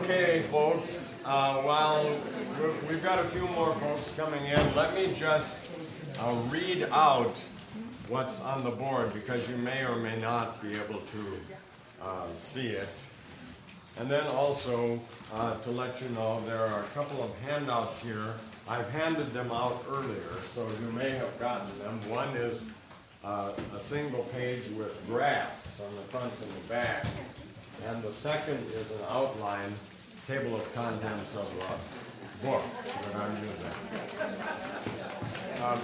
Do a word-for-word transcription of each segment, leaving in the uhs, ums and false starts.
Okay, folks, uh, while we're- we've got a few more folks coming in, let me just uh, read out what's on the board because you may or may not be able to uh, see it. And then also uh, to let you know, there are a couple of handouts here. I've handed them out earlier, so you may have gotten them. One is uh, a single page with graphs on the front and the back. And the second is an outline, table of contents of a book that I'm using. Um,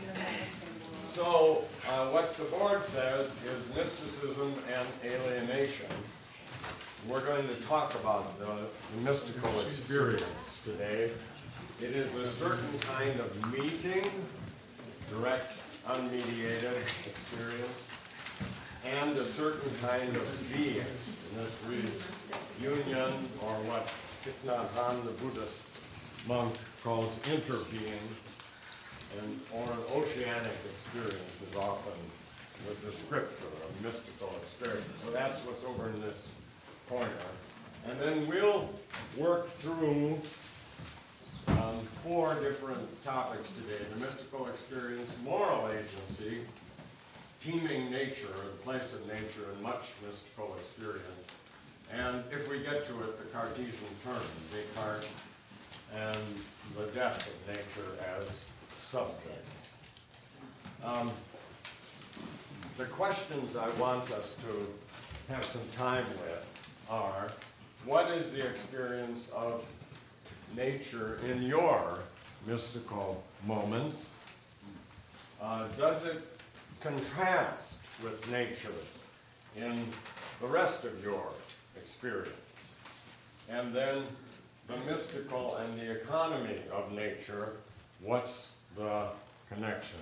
so uh, what the board says is mysticism and alienation. We're going to talk about the, the mystical experience today. It is a certain kind of meeting, direct, unmediated experience, and a certain kind of being. And this reads union, or what Thich Nhat Hanh, the Buddhist monk, calls interbeing, and or an oceanic experience is often the descriptor of mystical experience. So that's what's over in this corner. And then we'll work through um, four different topics today: the mystical experience, moral agency, teeming nature, the place of nature, and much mystical experience. And if we get to it, the Cartesian term, Descartes, and the depth of nature as subject. Um, the questions I want us to have some time with are, what is the experience of nature in your mystical moments? Uh, does it contrast with nature in the rest of your experience? And then the mystical and the economy of nature, what's the connection?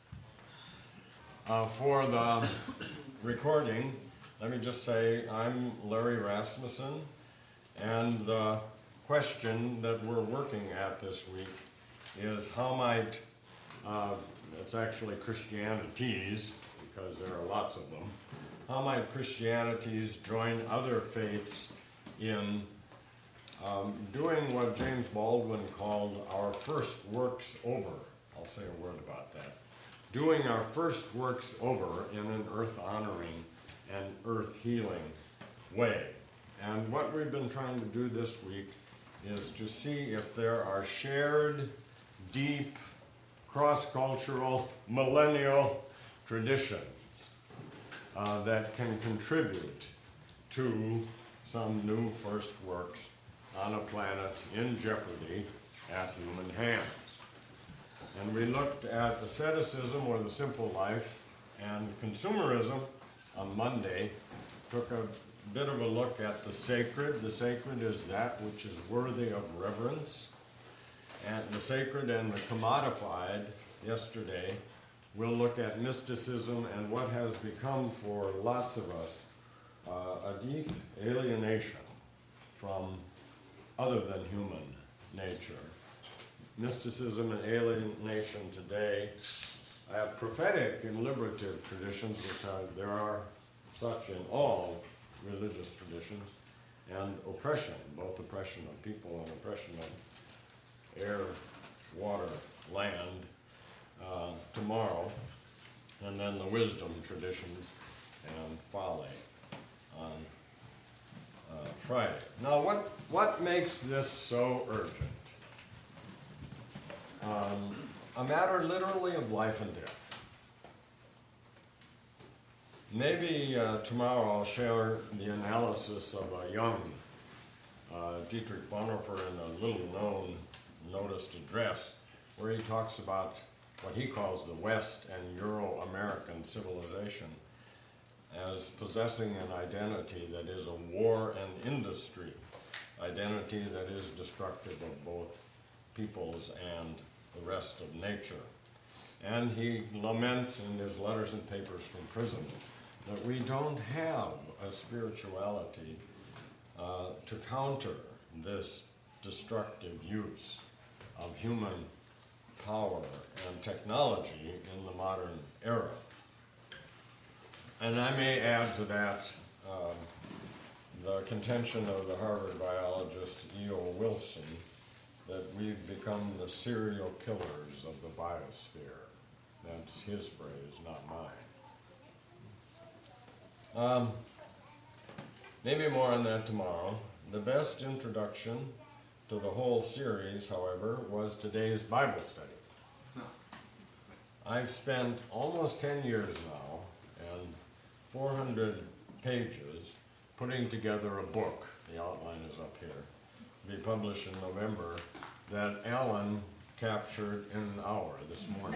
Uh, for the recording, let me just say I'm Larry Rasmussen, and the question that we're working at this week is how might uh, it's actually Christianities, because there are lots of them. How might Christianities join other faiths in um, doing what James Baldwin called our first works over? I'll say a word about that. Doing our first works over in an earth-honoring and earth-healing way. And what we've been trying to do this week is to see if there are shared, deep, cross-cultural, millennial traditions uh, that can contribute to some new first works on a planet in jeopardy at human hands. And we looked at asceticism, or the simple life, and consumerism on Monday, took a bit of a look at the sacred. The sacred is that which is worthy of reverence. And the sacred and the commodified, yesterday, we'll look at mysticism and what has become for lots of us uh, a deep alienation from other than human nature. Mysticism and alienation today have prophetic and liberative traditions, which are, there are such in all religious traditions, and oppression, both oppression of people and oppression of air, water, land, uh, tomorrow, and then the wisdom traditions and folly on uh, Friday. Now, what, what makes this so urgent? Um, a matter literally of life and death. Maybe uh, tomorrow I'll share the analysis of a young uh, Dietrich Bonhoeffer in a little-known noticed address where he talks about what he calls the West and Euro-American civilization as possessing an identity that is a war and industry, identity that is destructive of both peoples and the rest of nature. And he laments in his letters and papers from prison that we don't have a spirituality uh, to counter this destructive use of human power and technology in the modern era. And I may add to that um, the contention of the Harvard biologist E O Wilson that we've become the serial killers of the biosphere. That's his phrase, not mine. Um, maybe more on that tomorrow. The best introduction to the whole series, however, was today's Bible study. I've spent almost ten years now and four hundred pages putting together a book, the outline is up here, to be published in November, that Alan captured in an hour this morning.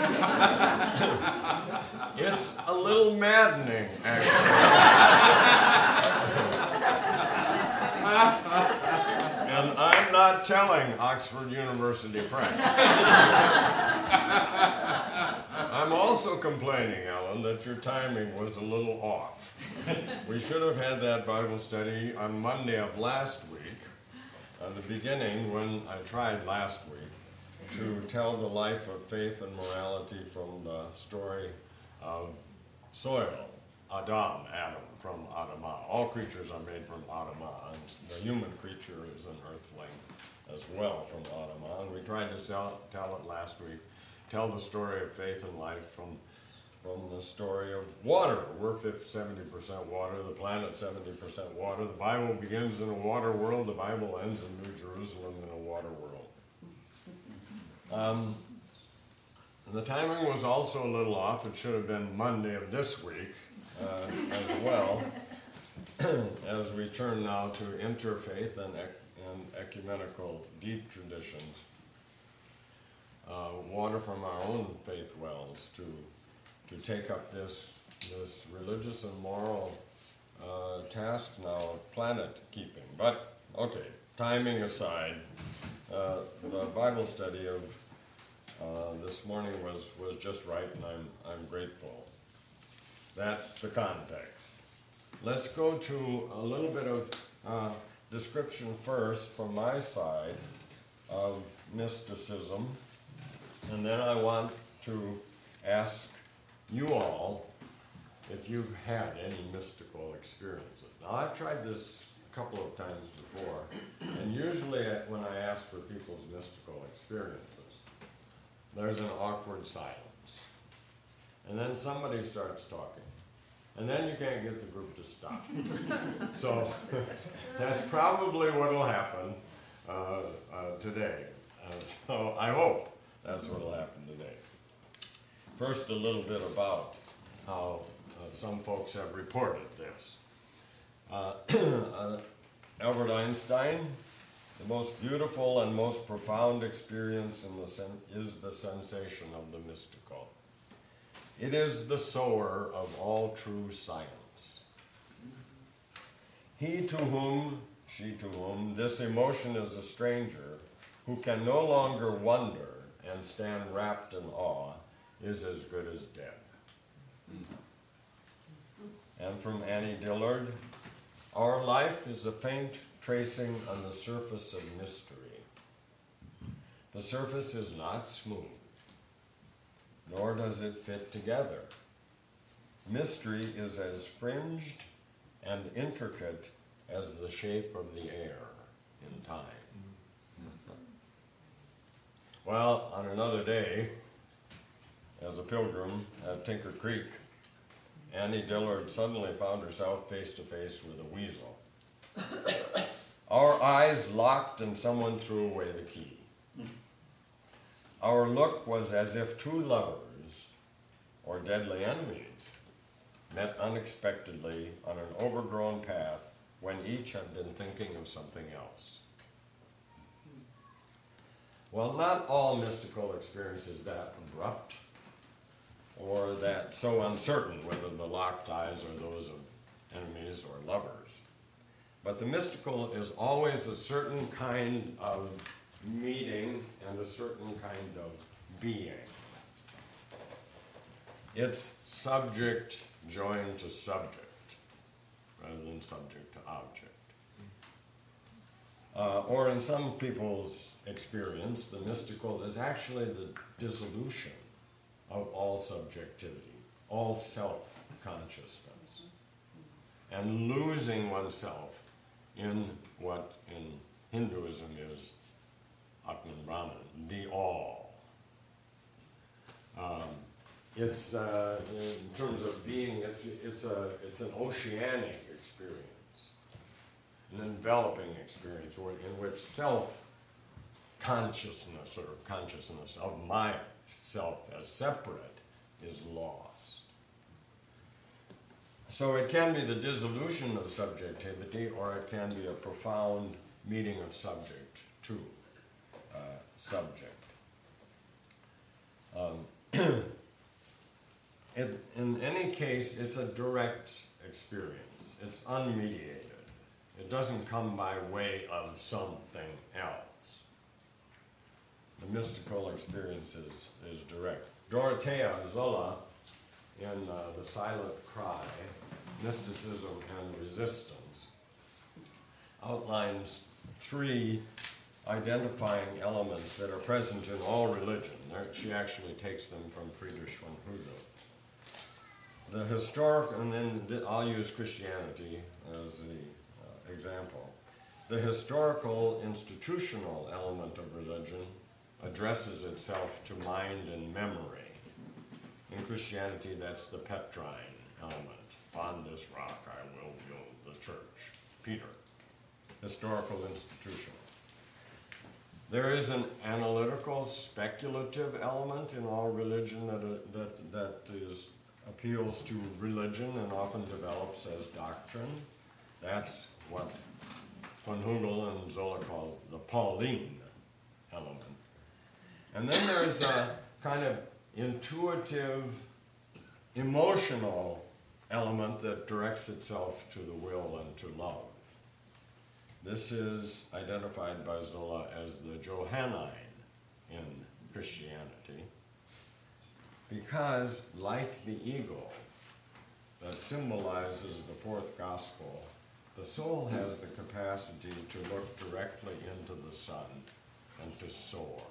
It's a little maddening, actually. And I'm not telling Oxford University Press. I'm also complaining, Alan, that your timing was a little off. We should have had that Bible study on Monday of last week, at the beginning when I tried last week to tell the life of faith and morality from the story of soil, Adam, Adam, from Adamah. All creatures are made from Adamah, and the human creature is an earthling as well from Adamah. And we tried to sell, tell it last week. Tell the story of faith and life from, from the story of water. We're seventy percent water, the planet seventy percent water. The Bible begins in a water world, the Bible ends in New Jerusalem in a water world. Um, the timing was also a little off. It should have been Monday of this week uh, as well, as we turn now to interfaith and, ec- and ecumenical deep traditions. Uh, water from our own faith wells to to take up this this religious and moral uh, task now of planet keeping. But okay, timing aside, uh, the Bible study of uh, this morning was was just right, and I'm I'm grateful. That's the context. Let's go to a little bit of uh, description first from my side of mysticism. And then I want to ask you all if you've had any mystical experiences. Now, I've tried this a couple of times before, and usually when I ask for people's mystical experiences, there's an awkward silence. And then somebody starts talking. And then you can't get the group to stop. So that's probably what will happen uh, uh, today. Uh, so I hope that's what will happen today. First, a little bit about how uh, some folks have reported this. Uh, uh, Albert Einstein, the most beautiful and most profound experience in the sen- is the sensation of the mystical. It is the sower of all true science. He to whom, she to whom, this emotion is a stranger, who can no longer wonder and stand wrapped in awe, is as good as dead. And from Annie Dillard, our life is a faint tracing on the surface of mystery. The surface is not smooth, nor does it fit together. Mystery is as fringed and intricate as the shape of the air in time. Well, on another day, as a pilgrim at Tinker Creek, Annie Dillard suddenly found herself face to face with a weasel. Our eyes locked and someone threw away the key. Our look was as if two lovers, or deadly enemies, met unexpectedly on an overgrown path when each had been thinking of something else. Well, not all mystical experience is that abrupt or that so uncertain whether the locked eyes are those of enemies or lovers. But the mystical is always a certain kind of meeting and a certain kind of being. It's subject joined to subject rather than subject to object. Uh, or in some people's experience, the mystical is actually the dissolution of all subjectivity, all self-consciousness. and losing oneself in what in Hinduism is Atman Brahman, the all. Um, it's uh, in terms of being, it's it's a it's an oceanic experience, an enveloping experience, in which self consciousness or consciousness of myself as separate is lost. So it can be the dissolution of subjectivity, or it can be a profound meeting of subject to uh, subject. Um, it, in any case, it's a direct experience. It's unmediated. It doesn't come by way of something else. The mystical experience is, is direct. Dorothea Zola, in uh, The Silent Cry, Mysticism and Resistance, outlines three identifying elements that are present in all religion. There, she actually takes them from Friedrich von Husserl. The historic, and then the, I'll use Christianity as the uh, example. The historical, institutional element of religion addresses itself to mind and memory. In Christianity, that's the Petrine element. On this rock I will build the church. Peter. Historical, institutional. There is an analytical, speculative element in all religion that, uh, that, that is, appeals to religion and often develops as doctrine. That's what von Hugel and Zola calls the Pauline element. And then there's a kind of intuitive, emotional element that directs itself to the will and to love. This is identified by Zola as the Johannine in Christianity, because, like the eagle that symbolizes the fourth gospel, the soul has the capacity to look directly into the sun and to soar.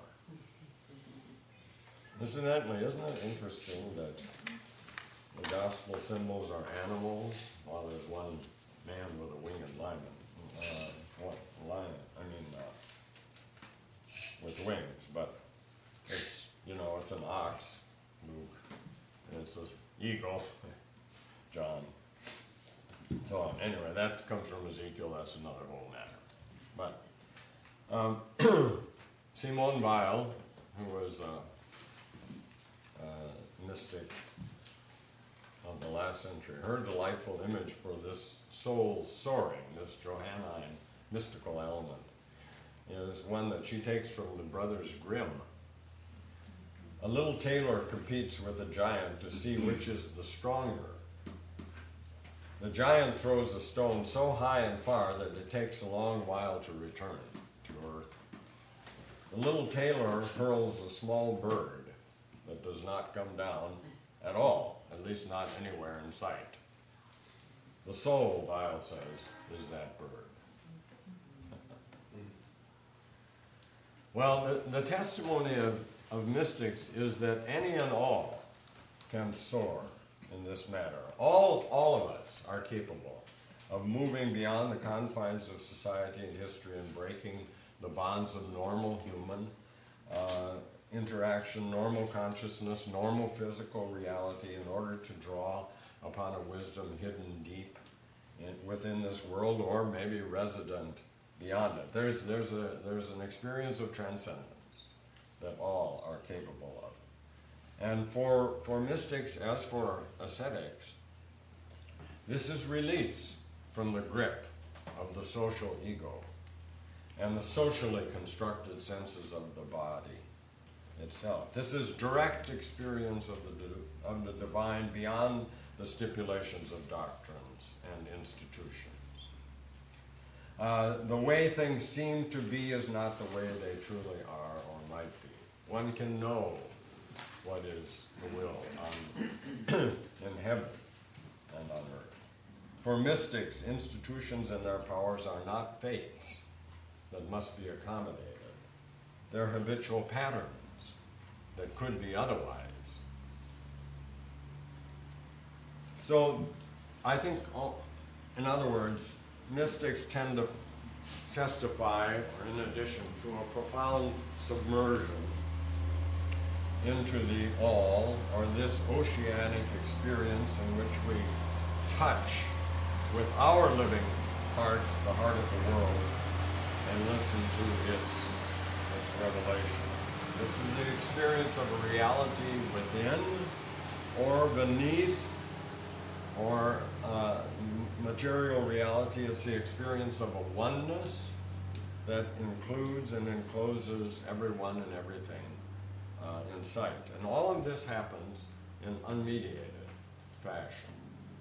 Incidentally, isn't it interesting that the gospel symbols are animals, while there's one man with a winged lion, uh, what, lion, I mean, uh, with wings, but it's, you know, it's an ox, Luke, and it's an eagle, John, and so on. Anyway, that comes from Ezekiel, that's another whole matter. But um, Simone Weil, who was a, a mystic of the last century, her delightful image for this soul soaring, this Johannine mystical element, is one that she takes from the Brothers Grimm. A little tailor competes with a giant to see which is the stronger. The giant throws a stone so high and far that it takes a long while to return to earth. The little tailor hurls a small bird that does not come down at all, at least not anywhere in sight. The soul, Weil says, is that bird. Well, the, the testimony of, of mystics is that any and all can soar in this matter. All, all of us are capable of moving beyond the confines of society and history and breaking the bonds of normal human uh, interaction, normal consciousness, normal physical reality in order to draw upon a wisdom hidden deep in, within this world, or maybe resident beyond it. There's, there's, a, there's an experience of transcendence that all are capable of. And for, for mystics, as for ascetics, this is release from the grip of the social ego and the socially constructed senses of the body itself. This is direct experience of the, of the divine beyond the stipulations of doctrines and institutions. Uh, the way things seem to be is not the way they truly are or might be. One can know what is the will on, in heaven and on earth. For mystics, institutions and their powers are not fates that must be accommodated. They're habitual patterns that could be otherwise. So I think all, In other words, mystics tend to testify, or in addition to a profound submersion into the all, or this oceanic experience in which we touch with our living hearts the heart of the world and listen to its, its revelation. This is the experience of a reality within or beneath or uh, material reality. It's the experience of a oneness that includes and encloses everyone and everything uh, in sight. And all of this happens in unmediated fashion.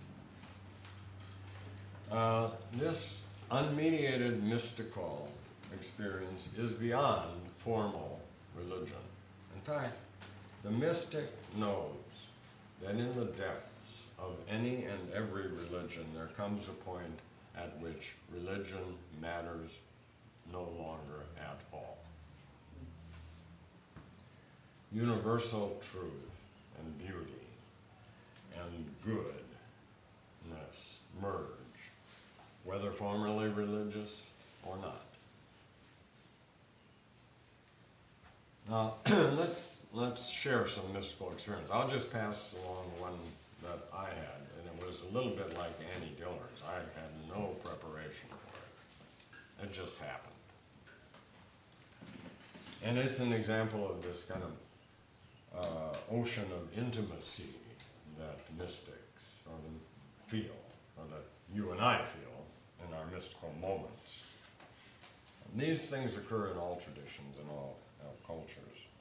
Uh, this unmediated mystical experience is beyond formal religion. In fact, the mystic knows that in the depths of any and every religion there comes a point at which religion matters no longer at all. Universal truth and beauty and goodness merge, whether formerly religious or not. Now, let's let's share some mystical experience. I'll just pass along one that I had, and it was a little bit like Annie Diller's. I had no preparation for it. It just happened. And it's an example of this kind of uh, ocean of intimacy that mystics or the feel, or that you and I feel in our mystical moments. And these things occur in all traditions and all uh, cultures.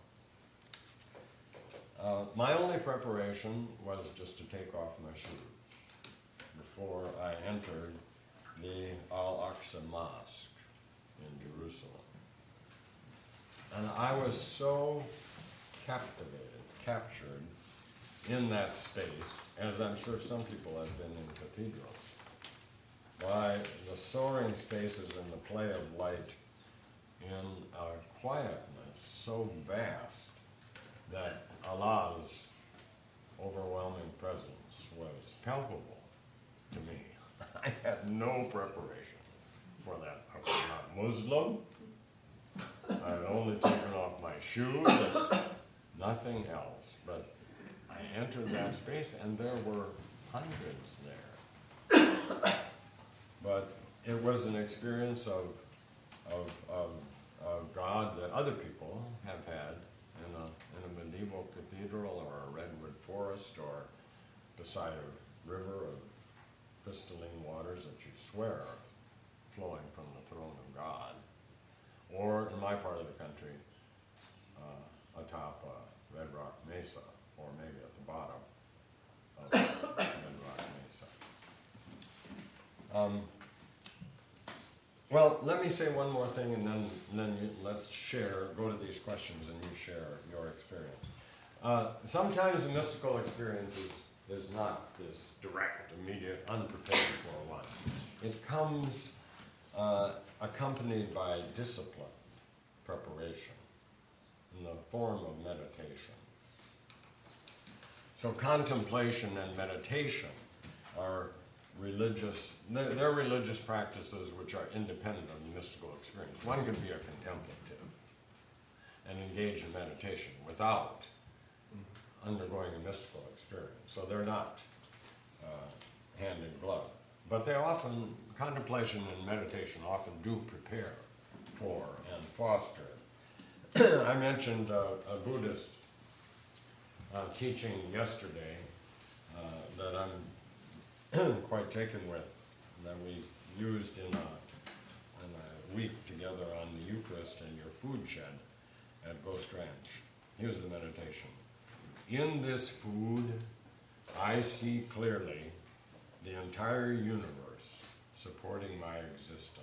Uh, my only preparation was just to take off my shoes before I entered the Al-Aqsa Mosque in Jerusalem. And I was so captivated, captured in that space, as I'm sure some people have been in cathedrals, by the soaring spaces and the play of light in a quietness so vast that Allah's overwhelming presence was palpable to me. I had no preparation for that. I was not Muslim. I had only taken off my shoes, nothing else. But I entered that space and there were hundreds there. But it was an experience of, of, of, of God that other people have had in a, in a medieval cathedral or a redwood forest or beside a river of crystalline waters that you swear are flowing from the throne of God. Or in my part of the country, uh, atop uh, Red Rock Mesa, or maybe at the bottom of Red Rock Mesa. Um, well, let me say one more thing, and then, and then you, let's share, go to these questions, and you share your experience. Uh, sometimes a mystical experience is, is not this direct, immediate, unprepared for one. It comes uh, accompanied by discipline, preparation, in the form of meditation. So contemplation and meditation are religious, they're, they're religious practices which are independent of the mystical experience. One can be a contemplative and engage in meditation without undergoing a mystical experience. So they're not uh, hand in glove. But they often, contemplation and meditation often do prepare for and foster it. I mentioned uh, a Buddhist uh, teaching yesterday uh, that I'm quite taken with, that we used in a, in a week together on the Eucharist in your food shed at Ghost Ranch. Here's the meditation. In this food, I see clearly the entire universe supporting my existence.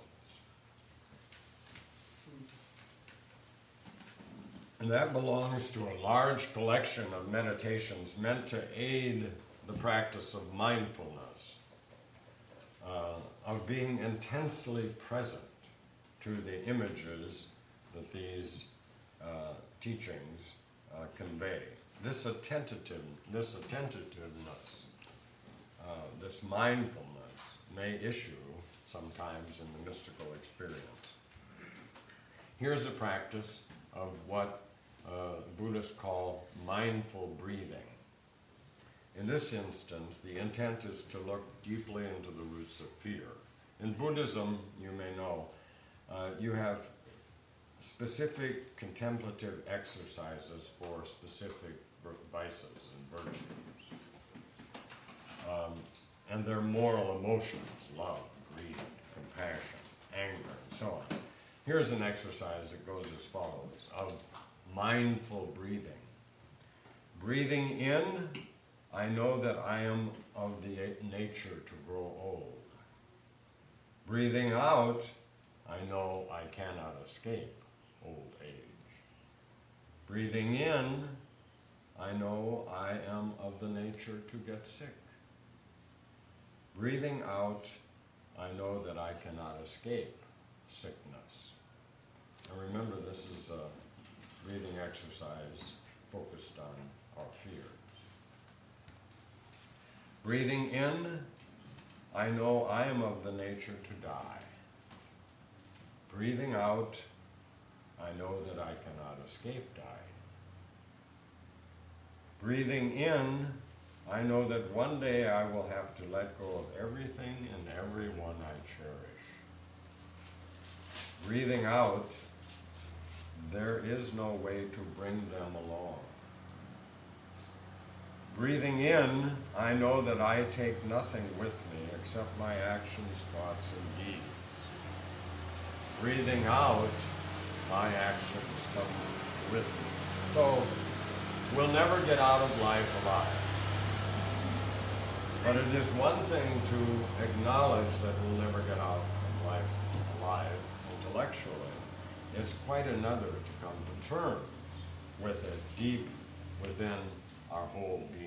And that belongs to a large collection of meditations meant to aid the practice of mindfulness, uh, of being intensely present to the images that these uh, teachings uh, convey. This attentive, this attentiveness, uh, this mindfulness may issue sometimes in the mystical experience. Here's a practice of what uh, Buddhists call mindful breathing. In this instance, the intent is to look deeply into the roots of fear. In Buddhism, you may know, uh, you have specific contemplative exercises for specific vices and virtues. Um, and they're moral emotions, love, greed, compassion, anger, and so on. Here's an exercise that goes as follows, of mindful breathing. Breathing in, I know that I am of the nature to grow old. Breathing out, I know I cannot escape old age. Breathing in, I know I am of the nature to get sick. Breathing out, I know that I cannot escape sickness. And remember, this is a breathing exercise focused on our fears. Breathing in, I know I am of the nature to die. Breathing out, I know that I cannot escape dying. Breathing in, I know that one day I will have to let go of everything and everyone I cherish. Breathing out, there is no way to bring them along. Breathing in, I know that I take nothing with me except my actions, thoughts, and deeds. Breathing out, my actions come with me. So, we'll never get out of life alive. But it is one thing to acknowledge that we'll never get out of life alive intellectually. It's quite another to come to terms with it deep within our whole being.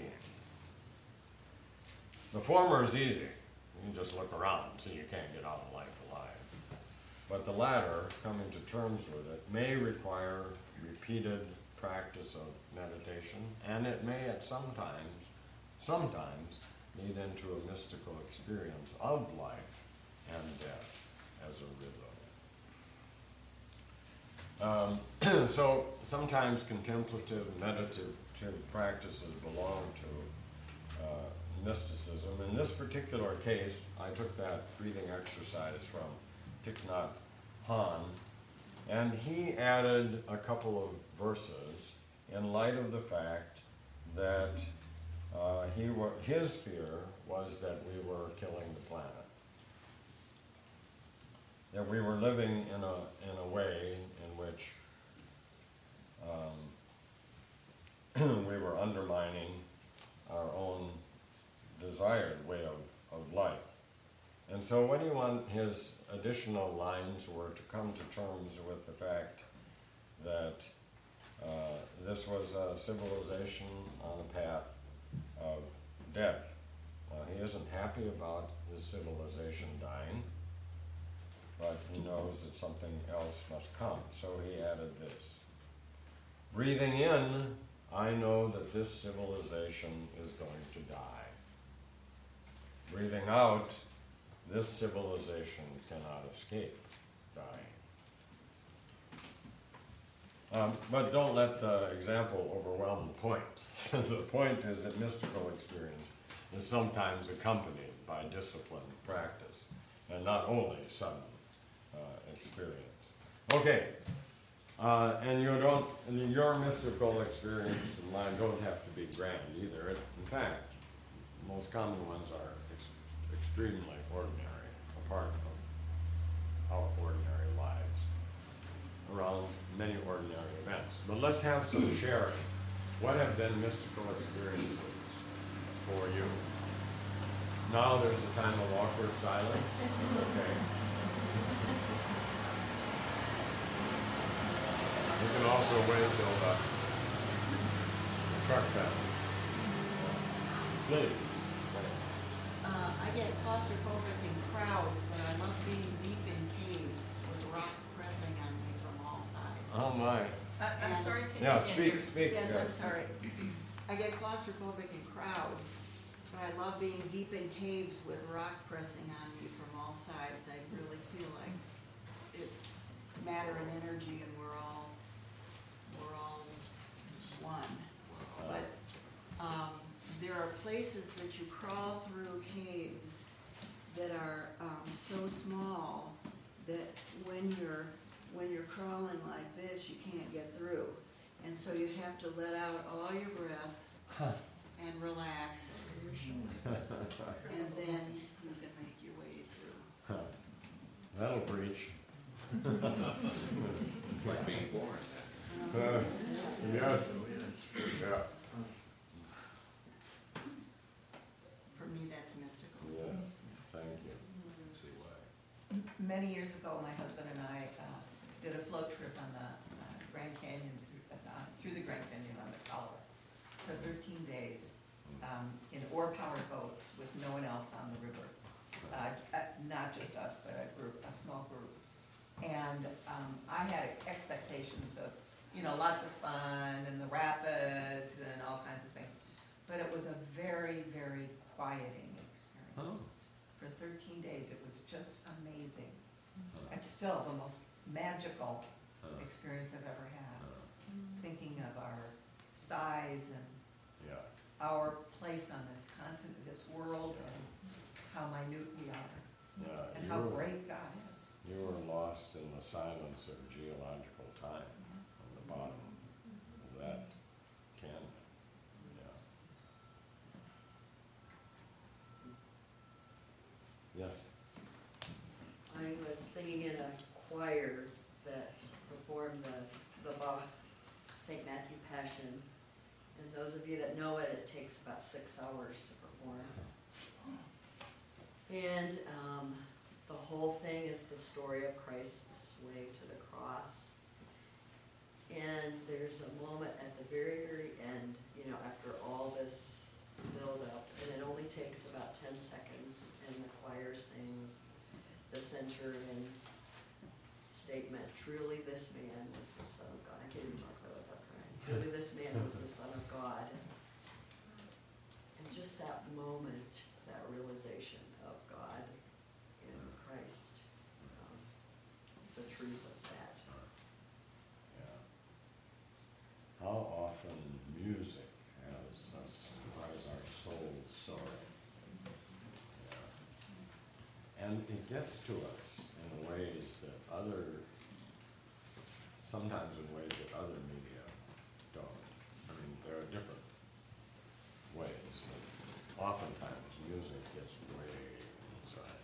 The former is easy. You can just look around and see you can't get out of life alive. But the latter, coming to terms with it, may require repeated practice of meditation, and it may at sometimes, sometimes lead into a mystical experience of life and death as a rhythm. Um, so sometimes contemplative, meditative practices belong to uh, mysticism. In this particular case, I took that breathing exercise from Thich Nhat Hanh, and he added a couple of verses in light of the fact that uh, he were, his fear was that we were killing the planet. That we were living in a, in a way in which um, we were undermining our own desired way of, of life. And so what he want, his additional lines were to come to terms with the fact that uh, this was a civilization on a path of death. Uh, he isn't happy about his civilization dying, but he knows that something else must come. So he added this. Breathing in, I know that this civilization is going to die. Breathing out, this civilization cannot escape dying. Um, but don't let the example overwhelm the point. The point is that mystical experience is sometimes accompanied by disciplined practice, and not only sudden uh, experience. Okay, uh, and you don't, and your mystical experience and mine don't have to be grand either. In fact, the most common ones are ex- extremely ordinary, a part of our ordinary lives, around many ordinary events. But let's have some sharing. What have been mystical experiences for you? Now there's a time of awkward silence. It's okay. You can also wait till the, the truck passes. Please. Uh, I get claustrophobic in crowds, but I love being deep in caves with rock pressing on me from all sides. Oh my. Uh, I'm sorry, can Yeah, you speak, speak. Yes, yeah. I'm sorry. I get claustrophobic in crowds, But I love being deep in caves with rock pressing on me from all sides. I really feel like it's matter and energy and we're all, we're all one. But, um, there are places that you crawl through caves that are, um, so small that when you're, when you're crawling like this, you can't get through. And so you have to let out all your breath Huh. and relax, and then you can make your way through. That'll preach. It's like being born. Uh, Yes, yeah, For me, that's mystical. yeah, thank you. Let's see why. Many years ago, my husband and I uh, did a float trip on the uh, Grand Canyon, through, uh, through the Grand Canyon on the Colorado for thirteen days um, in oar-powered boats with no one else on the river. Uh, uh, Not just us, but a group, a small group. And um, I had expectations of, you know, lots of fun and the rapids and all kinds of things. But it was a very, very quieting experience. Oh. For thirteen days, it was just amazing. It's still the most magical Uh, experience I've ever had, uh, thinking of our size and Yeah, our place on this continent, this world, and how minute we are, yeah. and you how were- great God is. You were lost in the silence of geological time on the bottom of that canyon, yeah. Yes, I was singing in a choir that performed the, the Bach Saint Matthew Passion. And those of you that know it, it takes about six hours to perform. And um, the whole thing is the story of Christ's way to the cross. And there's a moment at the very, very end, you know, after all this build-up, and it only takes about ten seconds, and the choir sings the centurion statement, truly this man was the Son of God. I can't even talk about it without crying. Truly this man was the Son of God. And just that moment, that realization of God in Christ, um, the truth of that. yeah. How often music has us, has our souls soaring. Yeah. And it gets to us in ways that other, sometimes in ways that other media don't. I mean, there are different ways, but oftentimes music gets way inside.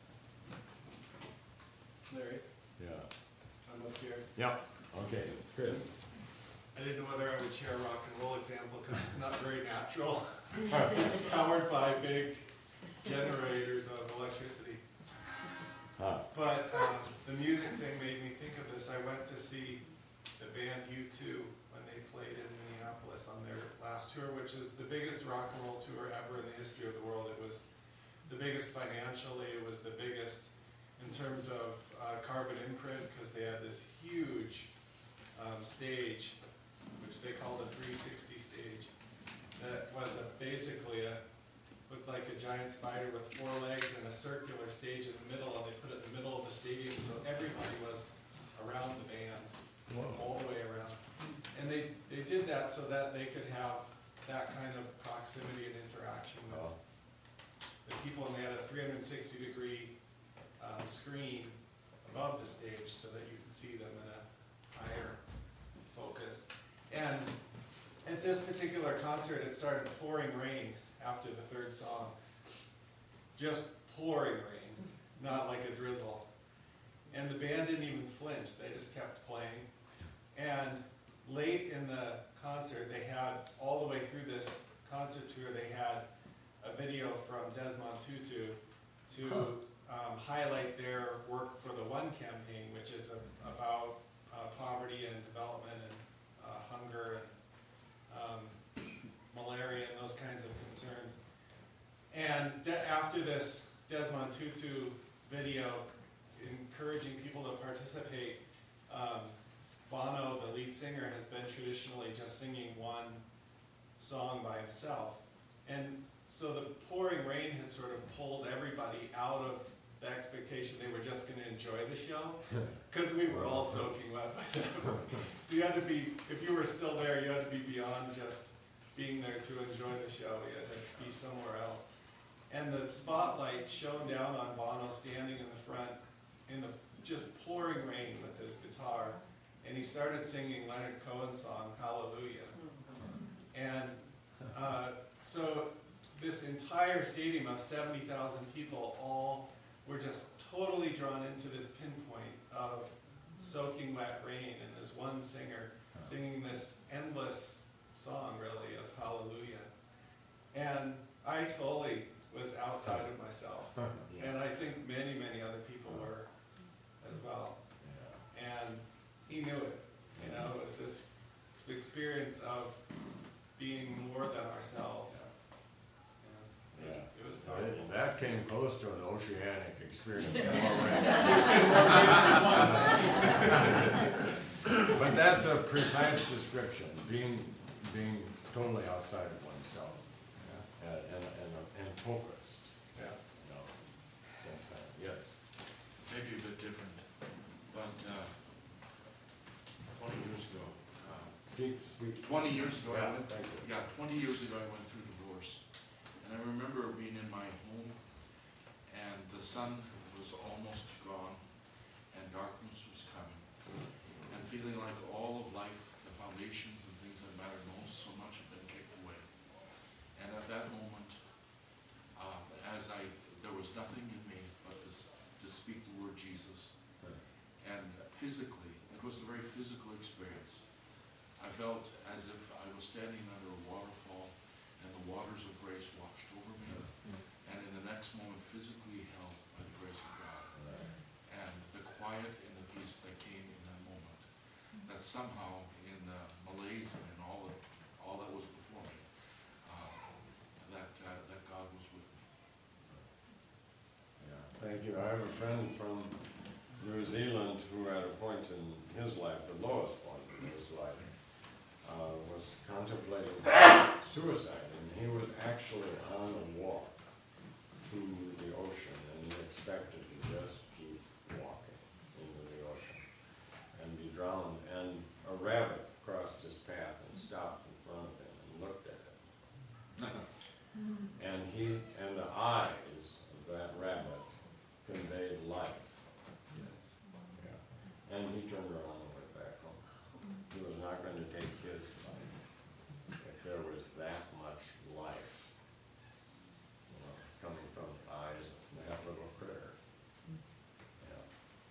Larry, Yeah. I'm up here. Yeah, okay, Chris. I didn't know whether I would share a rock and roll example because it's not very natural. It's powered by big generators of electricity. Huh. But um, the music thing made me think of this. I went to see the band U two when they played in Minneapolis on their last tour, which is the biggest rock and roll tour ever in the history of the world. It was the biggest financially, it was the biggest in terms of uh, carbon imprint because they had this huge um, stage, which they called a three sixty stage, that was a, basically a, looked like a giant spider with four legs and a circular stage in the middle, and they put it in the middle of the stadium, so everybody was around the band, all the way around. And they, they did that so that they could have that kind of proximity and interaction with Oh. the people, and they had a three hundred sixty degree um, screen above the stage so that you could see them in a higher focus. And at this particular concert, it started pouring rain after the third song. Just pouring rain, not like a drizzle. And the band didn't even flinch, they just kept playing. And late in the concert, they had, all the way through this concert tour, they had a video from Desmond Tutu to Huh. um, highlight their work for the One campaign, which is a, about uh, poverty and development and uh, hunger and um, malaria and those kinds of concerns. And de- after this Desmond Tutu video encouraging people to participate, um, Bono, the lead singer, has been traditionally just singing one song by himself. And so the pouring rain had sort of pulled everybody out of the expectation they were just gonna enjoy the show, because we were all soaking wet by that point. So you had to be, if you were still there, you had to be beyond just being there to enjoy the show, you had to be somewhere else. And the spotlight shone down on Bono standing in the front in the just pouring rain with his guitar, and he started singing Leonard Cohen's song, Hallelujah. And uh, so this entire stadium of seventy thousand people all were just totally drawn into this pinpoint of soaking wet rain and this one singer singing this endless song, really, of Hallelujah. And I totally was outside of myself. And I think many, many other people were as well. And he knew it. You know, it was this experience of being more than ourselves. And Yeah. It was Now, powerful. that came close to an oceanic experience already. But that's a precise description, being, being totally outside of oneself Yeah. and, and, and- and focused, Yeah. you know, same time, yes. Maybe a bit different, but, uh, twenty years ago, uh, Speak, speak. twenty years ago, I Yeah, went, thank you. yeah, twenty years ago, I went through divorce. And I remember being in my home, and the sun was almost gone, and darkness was coming. And feeling like all of life, the foundations and things that mattered most so much had been kicked away. And at that moment, uh, as I, there was nothing in me but to, s- to speak the word Jesus. And physically, it was a very physical experience. I felt as if I was standing under a waterfall and the waters of grace washed over me. And in the next moment, physically held by the grace of God. And the quiet and the peace that came in that moment. That somehow in the malaise and in all, of, all that was before me, uh, that, uh, that God was with me. Yeah, thank you. I have a friend from New Zealand who at a point in his life, the lowest point in his life, uh, was contemplating suicide, and he was actually on a walk to the ocean, and he expected to just keep walking into the ocean and be drowned, and a rabbit crossed his path and stopped in front of him and looked at him. And he, and the eyes of that rabbit conveyed life. Yeah. And he turned around and went back home. He was not going to take his life if there was that much life, you know, coming from the eyes of that little critter. Yeah.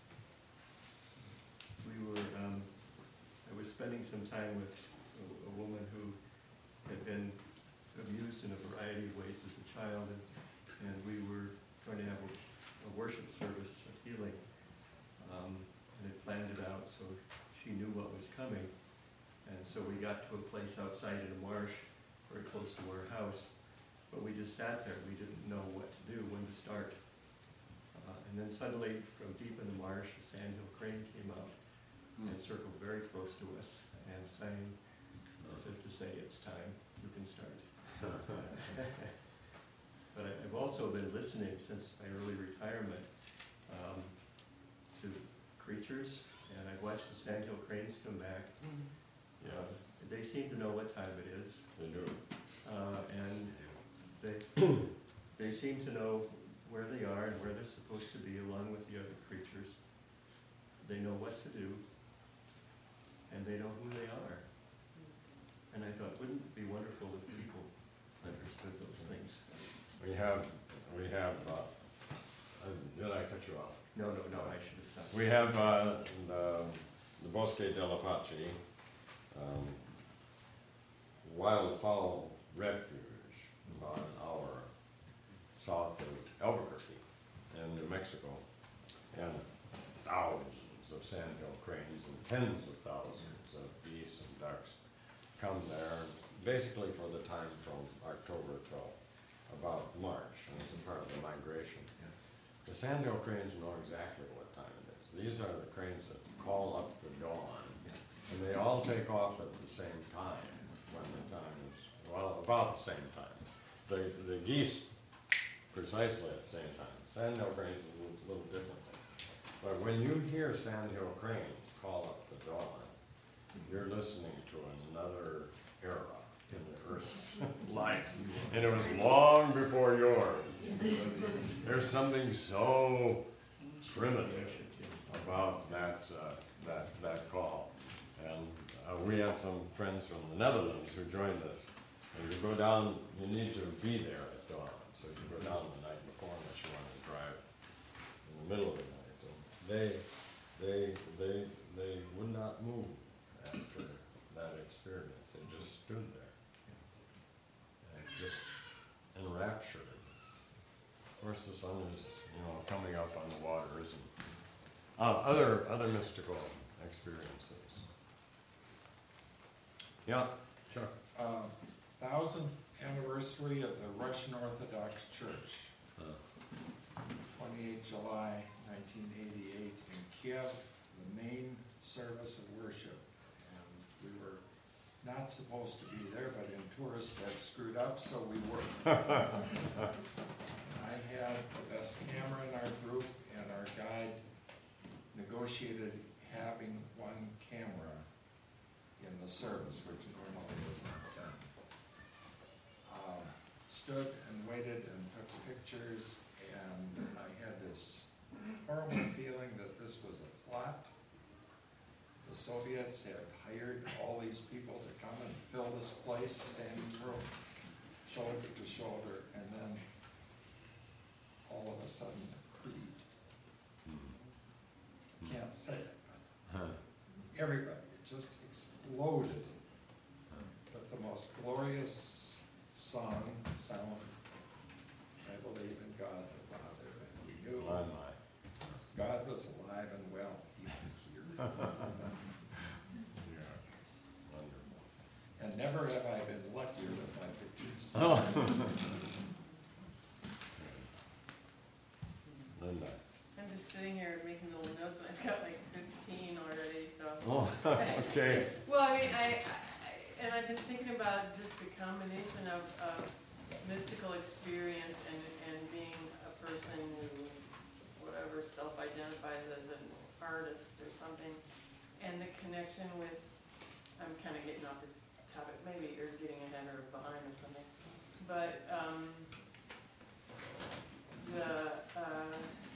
We were, um, I was spending some time with a, a woman who had been abused in a variety of ways as a child, and, and we were going to have a, a worship service of healing, um, and had planned it out so she knew what was coming. And so we got to a place outside in a marsh, very close to our house, but we just sat there. We didn't know what to do, when to start. Uh, and then suddenly, from deep in the marsh, a sandhill crane came out and circled very close to us and sang, as if to say, it's time, you can start. But I- I've also been listening since my early retirement um, to creatures, and I've watched the sandhill cranes come back. Yes, They seem to know what time it is, they do. uh, and they, they seem to know where they are and where they're supposed to be along with the other creatures. They know what to do, and they know who they are. And I thought, wouldn't it be wonderful if people understood those things? We have, we have, uh, uh, did I cut you off? No, no, no, I should have stopped. We have uh, the, the Bosque dell'Apache, um, wildfowl refuge, about an hour south of Albuquerque in New Mexico, and thousands of sandhill cranes and tens of thousands of geese and ducks come there, basically for the time from October till about March, and it's a part of the migration. The sandhill cranes know exactly what time it is. These are the cranes that call up the dawn, and they all take off at the same time when the time is, well, about the same time. the, the geese precisely at the same time. Sandhill cranes is a little, little differently. But when you hear sandhill crane call up the dawn, you're listening to another era in the Earth's life. And it was long before yours. There's something so primitive about that, uh, that, that call. And uh, we had some friends from the Netherlands who joined us. And you go down, you need to be there at dawn. So you go down the night before unless you want to drive in the middle of the night. And they, they, they, they would not move after that experience. They just stood there. And just enraptured. Of course, the sun is, you know, coming up on the water, isn't it? Uh, other, other mystical experiences. Yeah, Chuck. Uh, thousandth anniversary of the Russian Orthodox Church, Uh, twenty-eighth July nineteen eighty-eight in Kiev, the main service of worship. And we were not supposed to be there, but in tourists had screwed up, so we were. I had the best camera in our group, and our guide negotiated having one camera in the service, which normally was not done. Um, stood and waited and took pictures, and I had this horrible feeling that this was a plot. The Soviets had hired all these people to come and fill this place, standing room, shoulder to shoulder, and then all of a sudden, the creed. Can't say it, but everybody, it just exploded. But the most glorious song, sound, I believe in God the Father, and we knew My, my. God was alive and well even here. Yeah, wonderful. And never have I been luckier with my pictures. Oh. Linda. I'm just sitting here making little notes, and I've got like fifteen already, so. Oh, okay. Well, I mean, I, I, and I've been thinking about just the combination of, of mystical experience and, and being a person who, whatever, self-identifies as an artist or something, and the connection with, I'm kind of getting off the topic, maybe, or getting ahead or behind or something, but, um, the, uh,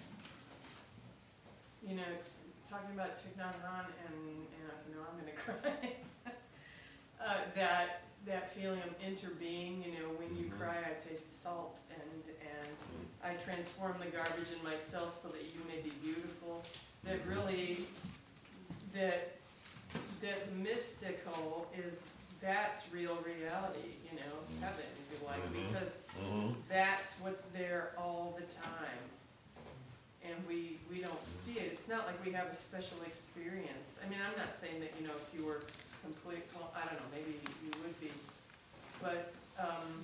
you know, it's talking about Thich Nhat Hanh, and, and I know I'm gonna cry. uh, that, that feeling of interbeing, you know, when you Mhm. cry, I taste salt, and, and I transform the garbage in myself so that you may be beautiful. That really, that, that mystical is, that's real reality, you know, heaven, if you like, Mhm. because Mm-hmm. that's what's there all the time. And we, we don't see it. It's not like we have a special experience. I mean, I'm not saying that, you know, if you were complete, well, I don't know, maybe you would be. But, um,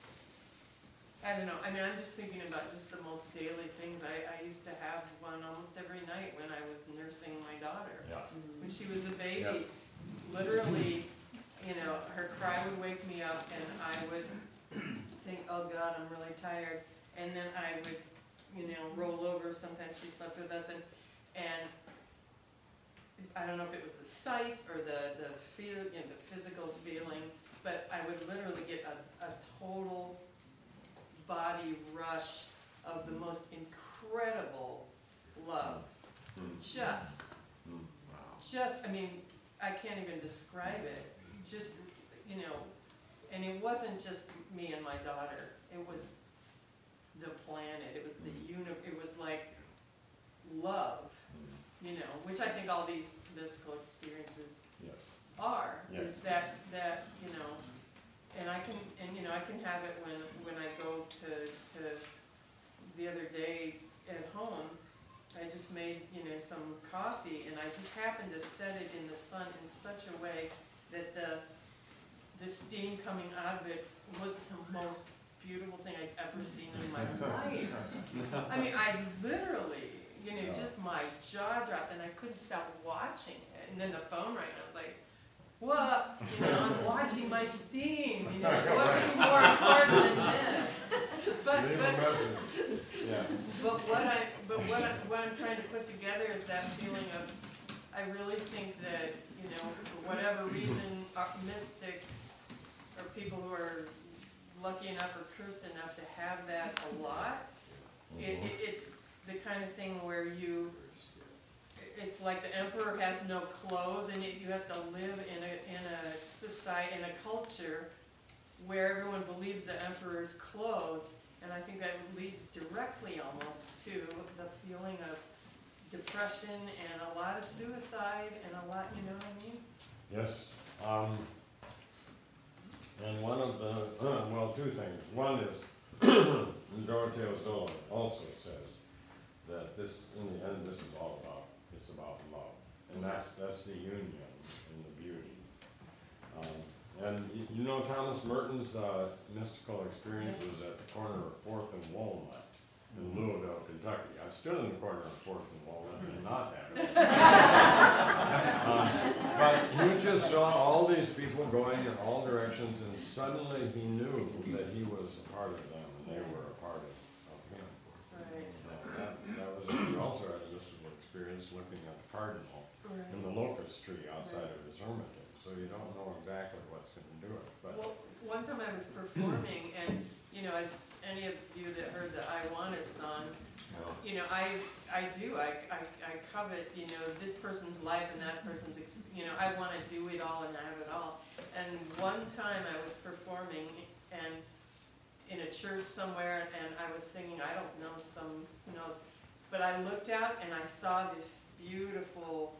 I don't know. I mean, I'm just thinking about just the most daily things. I, I used to have one almost every night when I was nursing my daughter. Yeah. When she was a baby, Yeah. literally, you know, her cry would wake me up, and I would think, oh God, I'm really tired. And then I would, you know, roll over. Sometimes she slept with us, and, and I don't know if it was the sight or the, the feel, you know, the physical feeling, but I would literally get a, a total body rush of the most incredible love. Just, just, I mean, I can't even describe it. Just, you know, and it wasn't just me and my daughter. It was the planet. It was the uni. It was like love, you know, which I think all these mystical experiences Yes. are. Yes. Is that that you know, and I can and you know I can have it when when I go to to the other day at home. I just made, you know, some coffee, and I just happened to set it in the sun in such a way that the the steam coming out of it was the most beautiful thing I'd ever seen in my life. I mean, I literally, you know, Yeah. just my jaw dropped, and I couldn't stop watching it. And then the phone rang, and I was like, what? You know, I'm watching my steam, you know, what could be more important than this? put together is that feeling of, I really think that, you know, for whatever reason, our mystics or people who are lucky enough or cursed enough to have that a lot, it, it, it's the kind of thing where you, it's like the emperor has no clothes, and yet you have to live in a, in a society, in a culture where everyone believes the emperor is clothed. And I think that leads directly almost to the feeling of depression and a lot of suicide and a lot, you know what I mean? Yes, um, and one of the, uh, well, two things. One is, Dorothea Zola also says that this, in the end, this is all about, it's about love. And that's, that's the union and the beauty. Um, and y- you know Thomas Merton's uh, mystical experiences at the corner of Fourth and Walnut in Louisville, Kentucky. I stood in the corner of Fourth and Walnut and not had it. um, but he just saw all these people going in all directions, and suddenly he knew that he was a part of them, and they were a part of, of him. Right. And that, that was, he also had a mystical experience looking at the cardinal in the locust tree outside of his hermitage. So you don't know exactly what's going to do it. But Well, one time I was performing, and, you know, as any of you that heard the I Want It song, you know, you know, I, I do, I, I, I covet, you know, this person's life and that person's, ex- you know, I wanna do it all and have it all. And one time I was performing and in a church somewhere, and I was singing, I don't know, some, who knows, but I looked out and I saw this beautiful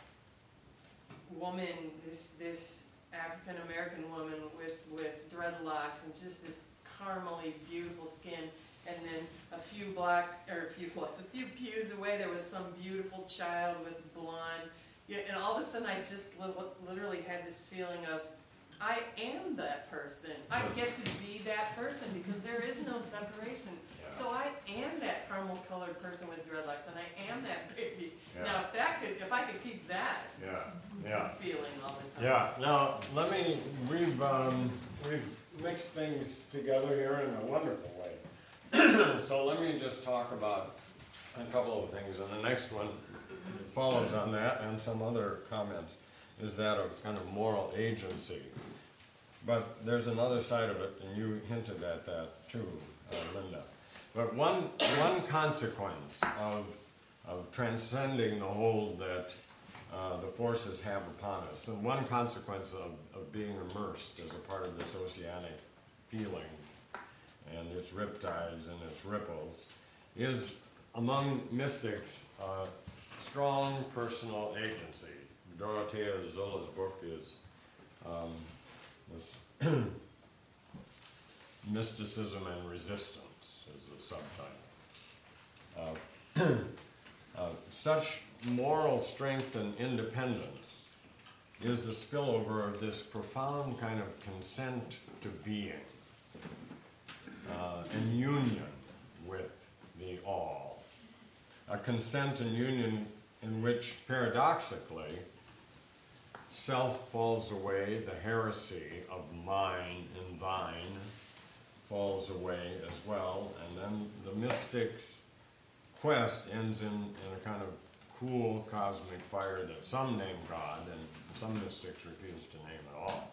woman, this, this African-American woman with, with dreadlocks and just this caramely, beautiful skin. And then a few blocks, or a few blocks, a few pews away, there was some beautiful child with blonde. Yeah, and all of a sudden, I just li- literally had this feeling of, I am that person. I get to be that person because there is no separation. Yeah. So I am that caramel-colored person with dreadlocks, and I am that baby. Yeah. Now, if that could, if I could keep that yeah, yeah. feeling all the time. Yeah, now, let me, we've, um, we've mixed things together here in a wonderful way. So let me just talk about a couple of things, and the next one follows on that, and some other comments, is that of kind of moral agency. But there's another side of it, and you hinted at that too, uh, Linda. But one, one consequence of, of transcending the hold that uh, the forces have upon us, and one consequence of, of being immersed as a part of this oceanic feeling and its riptides and its ripples, is among mystics uh, strong personal agency. Dorothea Zola's book is um, this Mysticism and Resistance is the subtitle. Uh, uh, such moral strength and independence is the spillover of this profound kind of consent to being uh, and union with the all. A consent and union in which, paradoxically, self falls away, the heresy of mine and thine falls away as well, and then the mystic's quest ends in, in a kind of cool cosmic fire that some name God and some mystics refuse to name at all.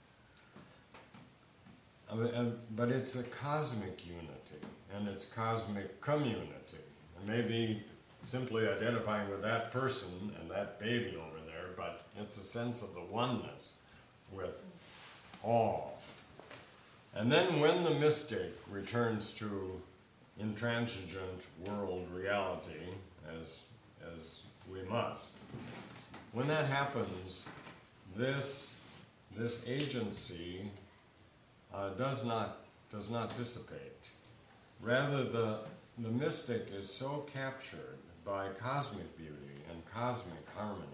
I mean, and, but it's a cosmic unity, and it's cosmic community, and maybe simply identifying with that person and that baby over there, but it's a sense of the oneness with all. And then when the mystic returns to intransigent world reality, as, as we must, when that happens, this, this agency uh, does not, does not dissipate. Rather, the, the mystic is so captured by cosmic beauty and cosmic harmony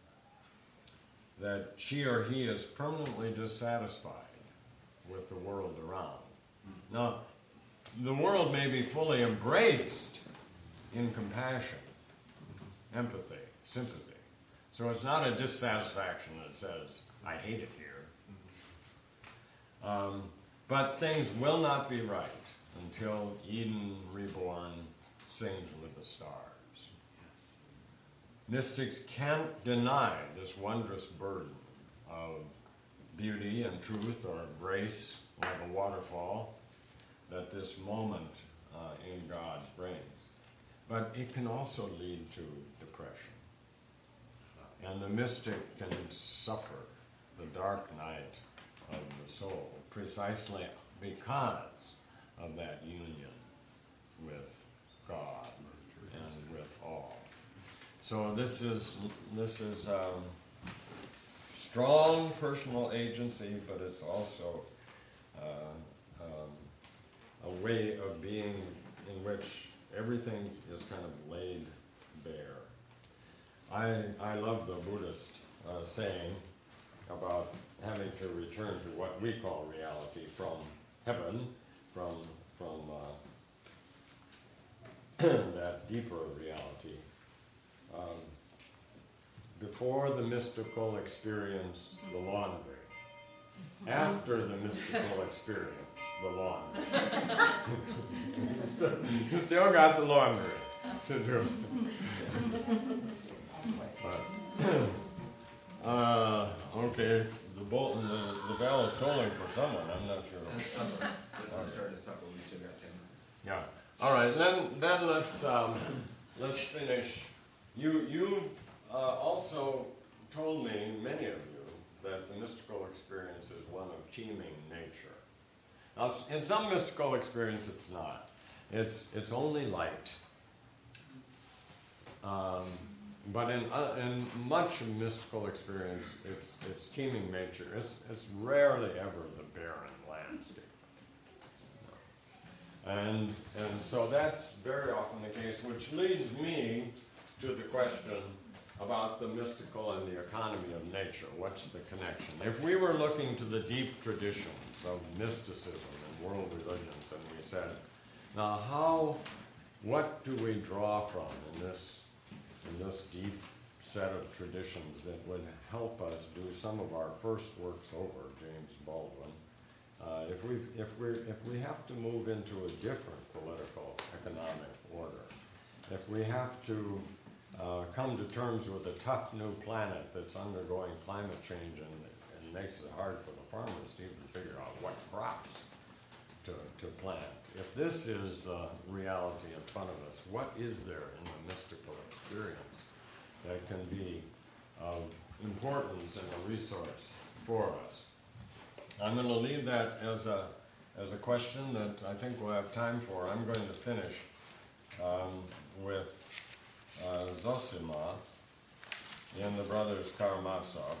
that she or he is permanently dissatisfied with the world around. Now, the world may be fully embraced in compassion, empathy, sympathy. So it's not a dissatisfaction that says, I hate it here. Um, but things will not be right until Eden reborn sings with the stars. mystics can't deny this wondrous burden of beauty and truth or grace like a waterfall that this moment uh, in God brings. But it can also lead to depression. And the mystic can suffer the dark night of the soul precisely because of that union with God and with all. So this is this is um, strong personal agency, but it's also uh, um, a way of being in which everything is kind of laid bare. I I love the Buddhist uh, saying about having to return to what we call reality from heaven, from from uh, that deeper reality. Um, before the mystical experience, the laundry. After the mystical experience, the laundry. still, still got the laundry to do. But, uh, okay, the Bolton, the, the bell is tolling for someone, I'm not sure. That's supper. That's the start of supper. We still got ten minutes. Yeah. All right. Then, then let's um, let's finish. You you uh, also told me, many of you, that the mystical experience is one of teeming nature. Now, s- in some mystical experience, it's not. It's it's only light. Um, but in uh, in much of mystical experience, it's it's teeming nature. It's it's rarely ever the barren landscape. And, and so that's very often the case, which leads me to the question about the mystical and the economy of nature. What's the connection? If we were looking to the deep traditions of mysticism and world religions, and we said, now how, what do we draw from in this, in this deep set of traditions that would help us do some of our first works over, James Baldwin? Uh, if we if we if we have to move into a different political economic order, if we have to uh, come to terms with a tough new planet that's undergoing climate change and, and makes it hard for the farmers to even figure out what crops to to plant, if this is the reality in front of us, what is there in the mystical experience that can be of importance and a resource for us? I'm going to leave that as a as a question that I think we'll have time for. I'm going to finish um, with uh, Zosima in the Brothers Karamazov,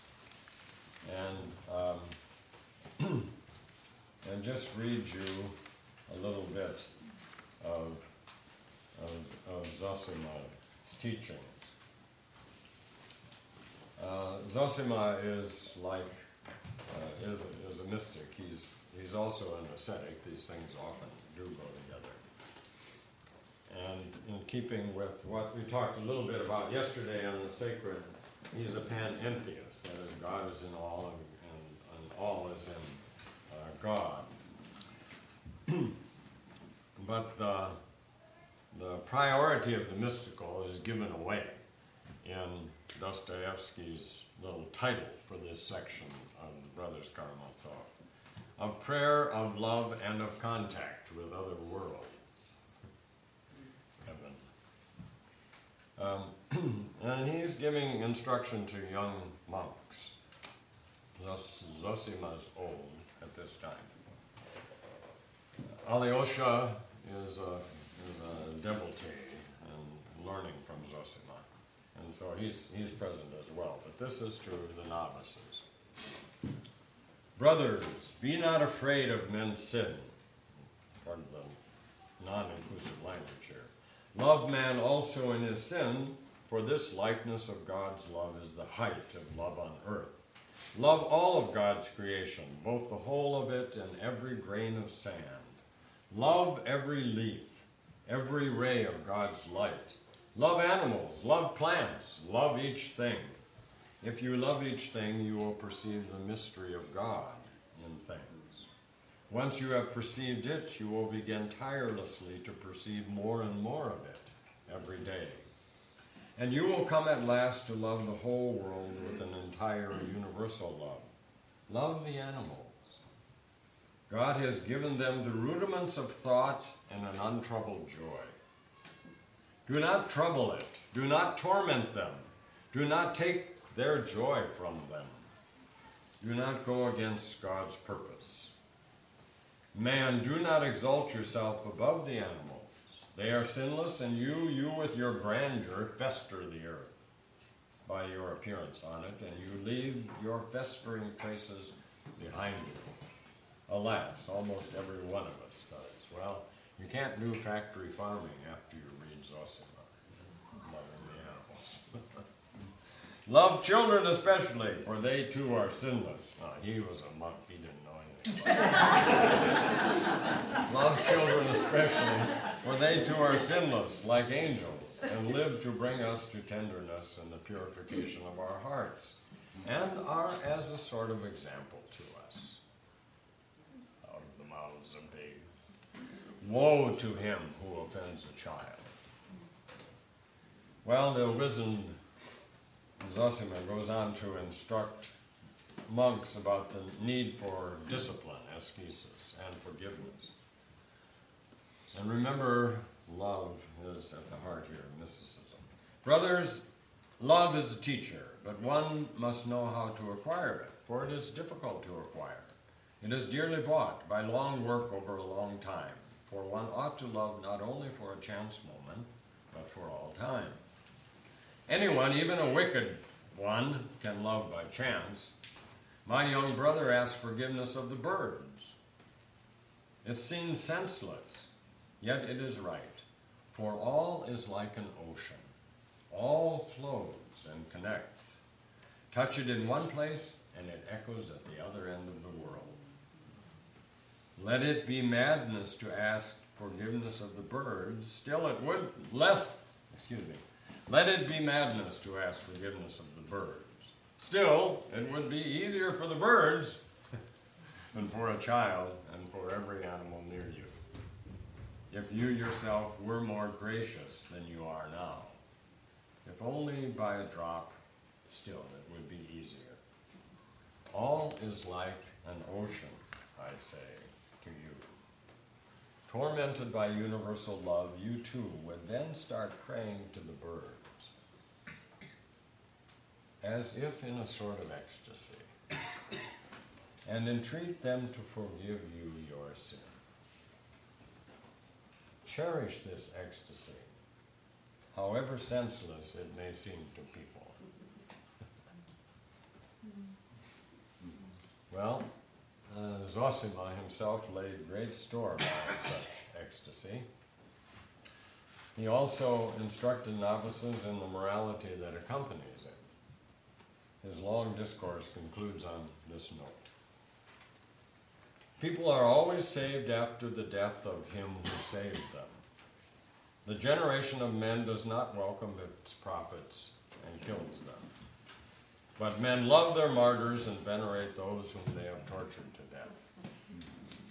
and um, and just read you a little bit of of, of Zosima's teachings. Uh, Zosima is like. Uh, is, a, is a mystic. He's, he's also an ascetic. These things often do go together. And in keeping with what we talked a little bit about yesterday on the sacred, he's a panentheist. That is, God is in all, and, and, and all is in uh, God. But the, the priority of the mystical is given away in Dostoevsky's little title for this section of the Brothers Karamazov, of prayer, of love, and of contact with other worlds. Heaven. Um, and he's giving instruction to young monks. Zos- Zosima's old at this time. Alyosha is a, is a devotee and learning from Zosima. And so he's, he's present as well. But this is to the novices. Brothers, be not afraid of men's sin. Pardon the non-inclusive language here. Love man also in his sin, for this likeness of God's love is the height of love on earth. Love all of God's creation, both the whole of it and every grain of sand. Love every leaf, every ray of God's light. Love animals, love plants, love each thing. If you love each thing, you will perceive the mystery of God in things. Once you have perceived it, you will begin tirelessly to perceive more and more of it every day. And you will come at last to love the whole world with an entire universal love. Love the animals. God has given them the rudiments of thought and an untroubled joy. Do not trouble it. Do not torment them. Do not take their joy from them. Do not go against God's purpose. Man, do not exalt yourself above the animals. They are sinless, and you, you with your grandeur, fester the earth by your appearance on it, and you leave your festering traces behind you. Alas, almost every one of us does. Well, you can't do factory farming after you read Zosima, loving the animals. Love children especially, for they too are sinless. Now, he was a monk, he didn't know anything about it. Love children especially, for they too are sinless, like angels, and live to bring us to tenderness and the purification of our hearts, and are as a sort of example to us. Out of the mouths of babes. Woe to him who offends a child. Well, the wizened Zosima goes on to instruct monks about the need for discipline, ascesis, and forgiveness. And remember, love is at the heart here of mysticism. Brothers, love is a teacher, but one must know how to acquire it, for it is difficult to acquire. It is dearly bought by long work over a long time, for one ought to love not only for a chance moment, but for all time. Anyone, even a wicked one, can love by chance. My young brother asked forgiveness of the birds. It seems senseless, yet it is right, for all is like an ocean. All flows and connects. Touch it in one place, and it echoes at the other end of the world. Let it be madness to ask forgiveness of the birds, still it would less, excuse me, let it be madness to ask forgiveness of the birds. Still, it would be easier for the birds than for a child and for every animal near you. If you yourself were more gracious than you are now, if only by a drop, still it would be easier. All is like an ocean, I say to you. Tormented by universal love, you too would then start praying to the birds, as if in a sort of ecstasy, and entreat them to forgive you your sin. Cherish this ecstasy, however senseless it may seem to people. Well, uh, Zosima himself laid great store by such ecstasy. He also instructed novices in the morality that accompanies it. His long discourse concludes on this note. People are always saved after the death of him who saved them. The generation of men does not welcome its prophets and kills them. But men love their martyrs and venerate those whom they have tortured to death.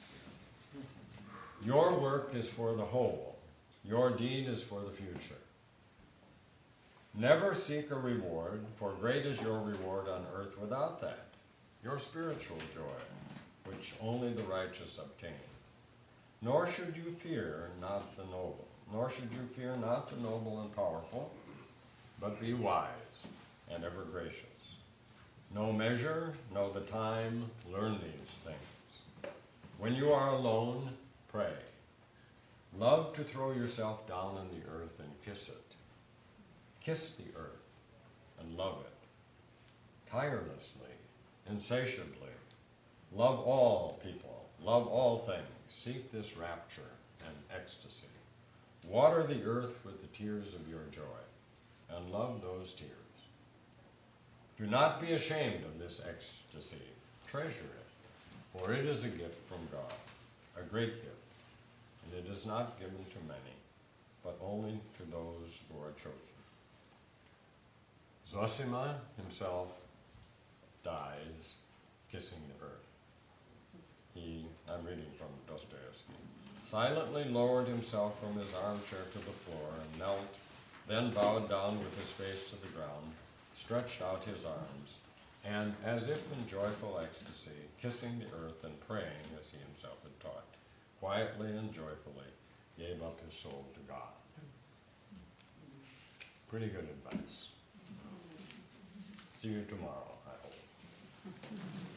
Your work is for the whole. Your deed is for the future. Never seek a reward, for great is your reward on earth without that, your spiritual joy, which only the righteous obtain. Nor should you fear not the noble, nor should you fear not the noble and powerful, but be wise and ever gracious. Know measure, know the time, learn these things. When you are alone, pray. Love to throw yourself down on the earth and kiss it. Kiss the earth and love it. Tirelessly, insatiably. Love all people, love all things. Seek this rapture and ecstasy. Water the earth with the tears of your joy, and love those tears. Do not be ashamed of this ecstasy. Treasure it, for it is a gift from God, a great gift, and it is not given to many, but only to those who are chosen. Zosima himself dies kissing the earth. He, I'm reading from Dostoevsky, silently lowered himself from his armchair to the floor and knelt then bowed down with his face to the ground, stretched out his arms, and, as if in joyful ecstasy, kissing the earth and praying as he himself had taught, quietly and joyfully gave up his soul to God. Pretty good advice. See you tomorrow, I hope.